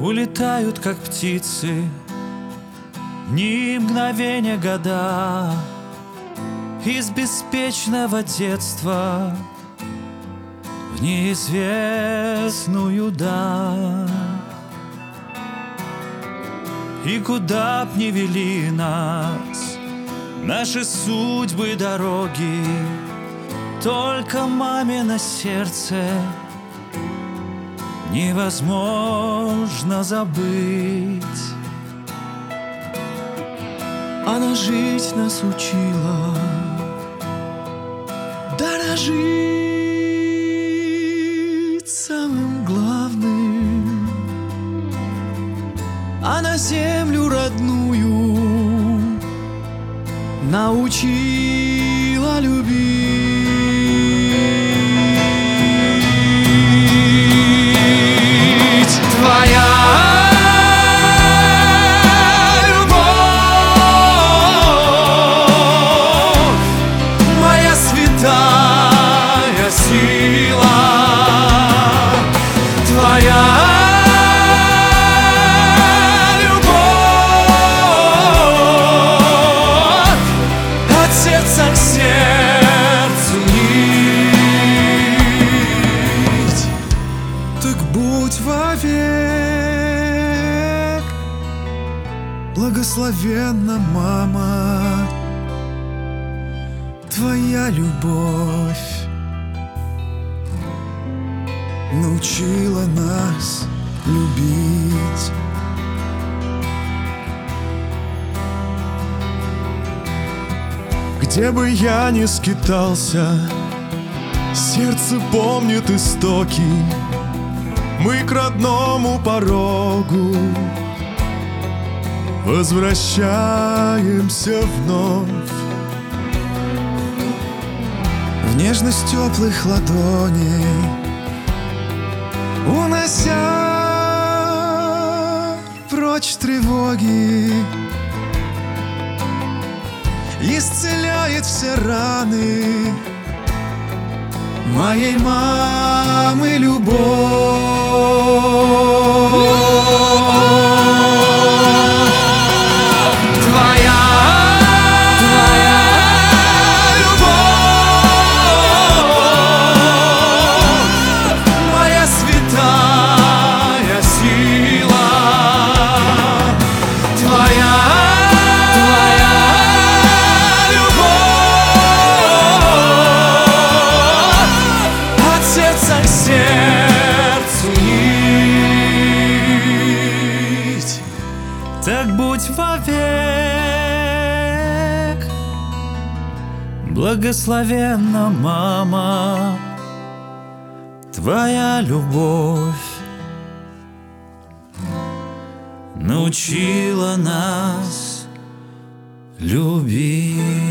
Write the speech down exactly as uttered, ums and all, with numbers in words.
улетают, как птицы, дни, мгновения, года из беспечного детства в неизвестную даль. И куда б ни вели нас наши судьбы, дороги, только мамино сердце невозможно забыть. Она жить нас учила, дорожить самым главным. Она землю родную научила любить. Твоя любовь, моя святая сила, твоя любовь от сердца к сердцу нить. Так будь вовек благословенна, мама, твоя любовь научила нас любить. Где бы я ни скитался, сердце помнит истоки. Мы к родному порогу возвращаемся вновь. В нежность теплых ладоней унося прочь тревоги, исцеляет все раны моей мамы любовь. Твоя, твоя любовь, моя святая сила, твоя, твоя от сердца к сердцу нить. Так будь вовек благословенна, мама, твоя любовь научила нас любить.